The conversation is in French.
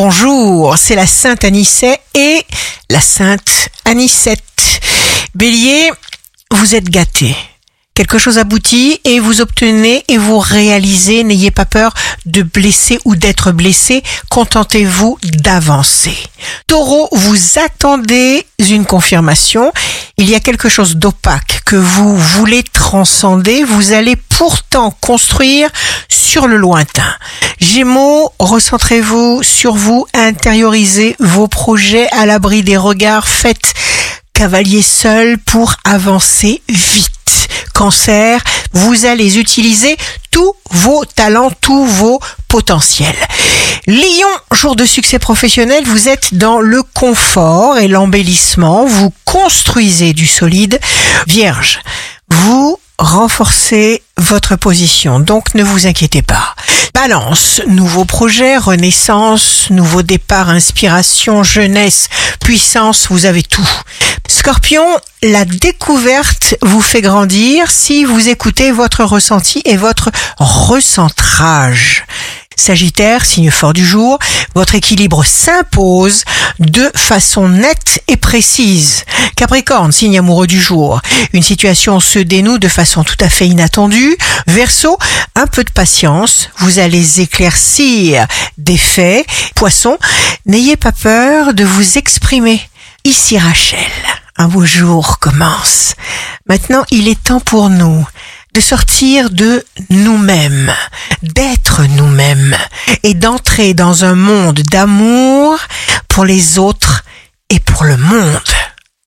bonjour, c'est la Sainte Anicet et la Sainte Anicette. Bélier, vous êtes gâtés. Quelque chose aboutit et vous obtenez et vous réalisez. N'ayez pas peur de blesser ou d'être blessé. Contentez-vous d'avancer. Taureau, vous attendez une confirmation. Il y a quelque chose d'opaque que vous voulez transcender. Vous allez pourtant construire sur le lointain. Gémeaux, recentrez-vous sur vous. Intériorisez vos projets à l'abri des regards. Faites cavalier seul pour avancer vite. Cancer, vous allez utiliser tous vos talents, tous vos potentiels. Lion, jour de succès professionnel, vous êtes dans le confort et l'embellissement, vous construisez du solide. Vierge, vous renforcez votre position, donc ne vous inquiétez pas. Balance, nouveaux projets, renaissance, nouveau départ, inspiration, jeunesse, puissance, vous avez tout. Scorpion, la découverte vous fait grandir si vous écoutez votre ressenti et votre recentrage. Sagittaire, signe fort du jour, votre équilibre s'impose de façon nette et précise. Capricorne, signe amoureux du jour, une situation se dénoue de façon tout à fait inattendue. Verseau, un peu de patience, vous allez éclaircir des faits. Poisson, n'ayez pas peur de vous exprimer. Ici Rachel, un beau jour commence. Maintenant, il est temps pour nous de sortir de nous-mêmes, d'être nous-mêmes et d'entrer dans un monde d'amour pour les autres et pour le monde.